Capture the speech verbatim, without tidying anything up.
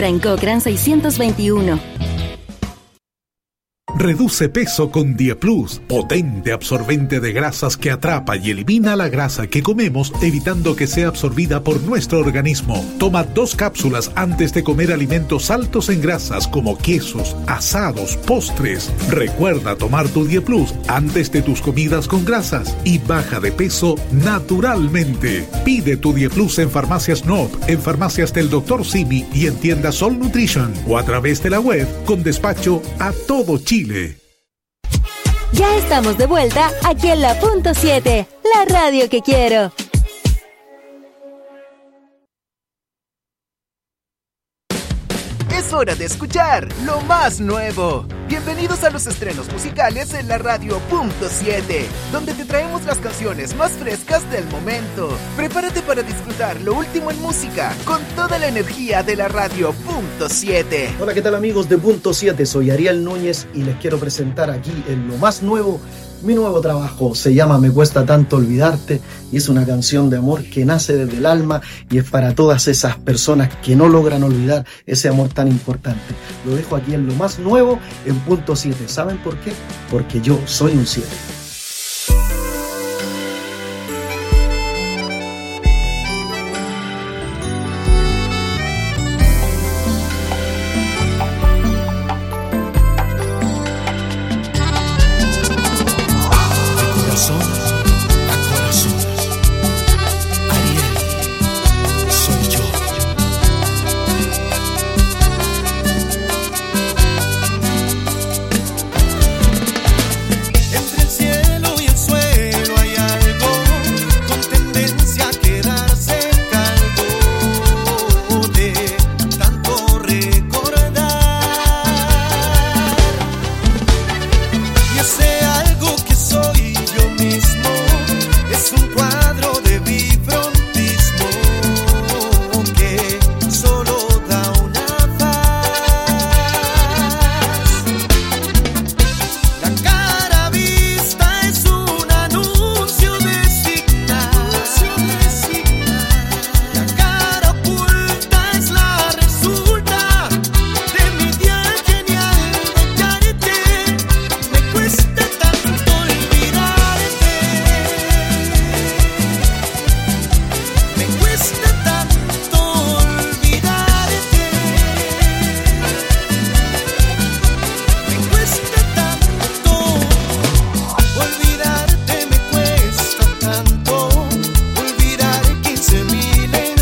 ahora en Cochrane seiscientos veintiuno. Reduce peso con Dieplus, potente absorbente de grasas que atrapa y elimina la grasa que comemos, evitando que sea absorbida por nuestro organismo. Toma dos cápsulas antes de comer alimentos altos en grasas como quesos, asados, postres. Recuerda tomar tu Dieplus antes de tus comidas con grasas y baja de peso naturalmente. Pide tu Dieplus en Farmacias N O P, en Farmacias del doctor Simi y en tiendas Sol Nutrition o a través de la web con despacho a todo Chile. Ya estamos de vuelta aquí en la punto siete, la radio que quiero. Es hora de escuchar lo más nuevo. Bienvenidos a los estrenos musicales en la radio punto siete, donde te traemos las canciones más frescas del momento. Prepárate para disfrutar lo último en música con toda la energía de la radio punto siete. Hola, ¿qué tal amigos de punto siete? Soy Ariel Núñez y les quiero presentar aquí en lo más nuevo mi nuevo trabajo. Se llama Me Cuesta Tanto Olvidarte y es una canción de amor que nace desde el alma y es para todas esas personas que no logran olvidar ese amor tan importante. Lo dejo aquí en lo más nuevo en punto siete. ¿Saben por qué? Porque yo soy un siete.